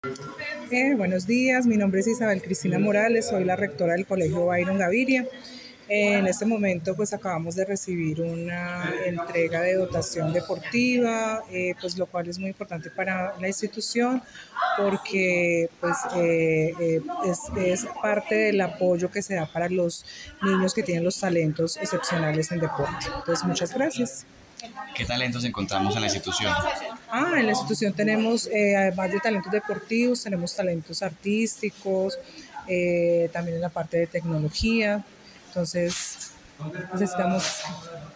Buenos días, mi nombre es Isabel Cristina Morales, soy la rectora del Colegio Byron Gaviria. En este momento pues acabamos de recibir una entrega de dotación deportiva, pues lo cual es muy importante para la institución porque es parte del apoyo que se da para los niños que tienen los talentos excepcionales en deporte. Entonces muchas gracias. ¿Qué talentos encontramos en la institución? En la institución tenemos, además de talentos deportivos, tenemos talentos artísticos, también en la parte de tecnología. Entonces, necesitamos